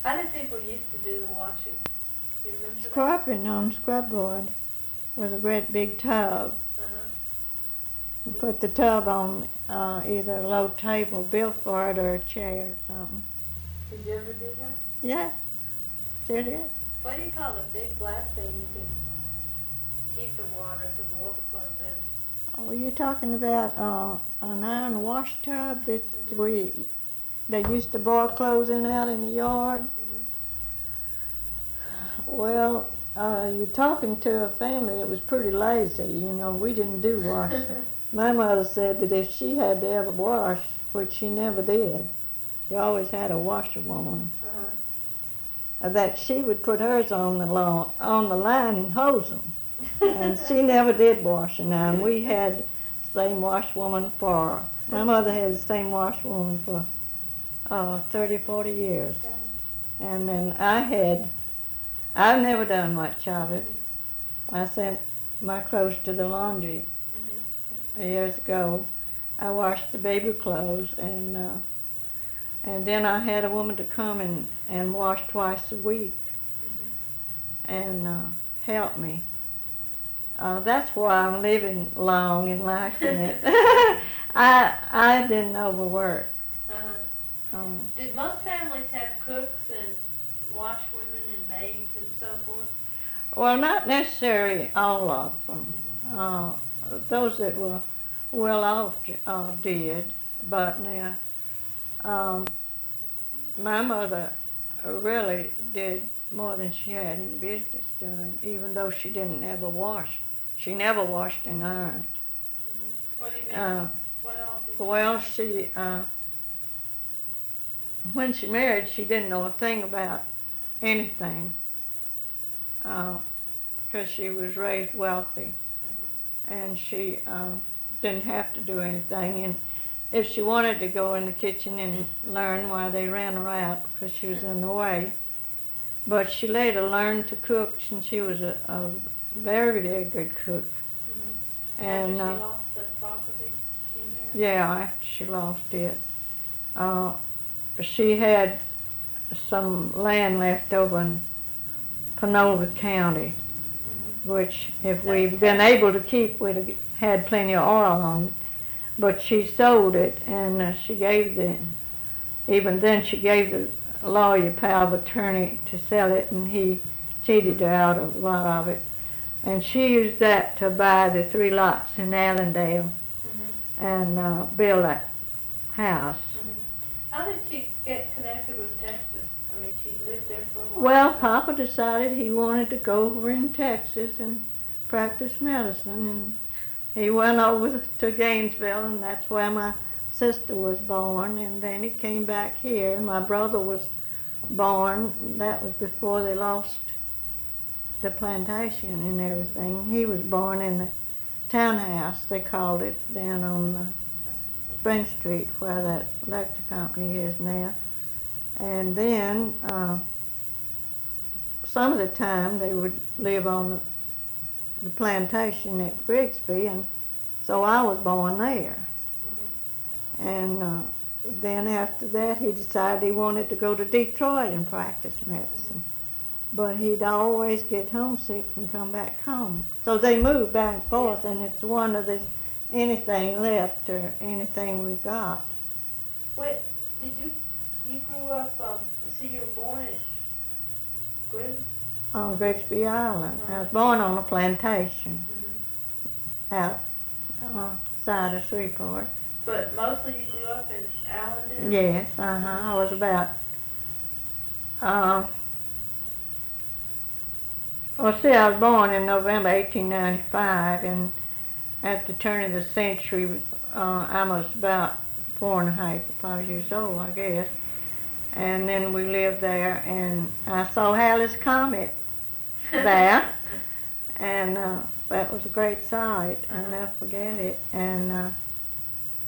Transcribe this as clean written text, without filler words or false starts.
How did people used to do the washing? Do you remember that? Scrubbing on scrub board with a great big tub. Uh-huh. You put the tub on either a low table built for it or a chair or something. Did you ever do that? Yeah, sure did. What do you call the big black thing you can heat the water to boil the clothes in? Oh, you're talking about an iron wash tub that they used to boil clothes in out in the yard? Mm-hmm. Well, you're talking to a family that was pretty lazy. You know, we didn't do washing. My mother said that if she had to ever wash, which she never did, she always had a washerwoman, that she would put hers on the line and hose them. And she never did washing. Now, and we had the same washwoman for, my mother had the same washwoman for 30 or 40 years. And then I've never done much of it. I sent my clothes to the laundry years ago. I washed the baby clothes, and then I had a woman to come and wash twice a week and help me. That's why I'm living long and liking it. I didn't overwork. Did most families have cooks and washwomen and maids and so forth? Well, not necessarily all of them. Those that were well off did, but now my mother really did more than she had in business doing, even though she didn't ever wash. She never washed and ironed. What do you mean? What all did you Well, she when she married, she didn't know a thing about anything because she was raised wealthy, and she didn't have to do anything. And if she wanted to go in the kitchen and learn, why, they ran her out because she was in the way. But she later learned to cook, and she was a very, very good cook. And after she lost the property she inherited? Yeah, after she lost it. She had some land left over in Panola County, which if we'd been able to keep, we'd have had plenty of oil on it. But she sold it, and she gave even then she gave the lawyer power of attorney to sell it, and he cheated her out of a lot of it. And she used that to buy the 3 lots in Allendale and build that house. How did she get connected with Texas? I mean, she lived there for a while. Well, Papa decided he wanted to go over in Texas and practice medicine, and he went over to Gainesville, and that's where my sister was born. And then he came back here. My brother was born. That was before they lost the plantation and everything. He was born in the townhouse, they called it, down on Spring Street, where that electric company is now. And then some of the time they would live on the plantation at Grigsby, and so I was born there. And then after that he decided he wanted to go to Detroit and practice medicine. But he'd always get homesick and come back home. So they moved back and forth, and it's one of there's anything left or anything we got. Wait, did you grew up, so you were born at Grigsby? On Grigsby Island. I was born on a plantation outside of Shreveport. But mostly you grew up in Allendale? Yes, I was about, well, see, I was born in November 1895, and at the turn of the century, I was about 4 1/2 or 5 years old, I guess. And then we lived there, and I saw Halley's Comet there, and that was a great sight. I'll never forget it. And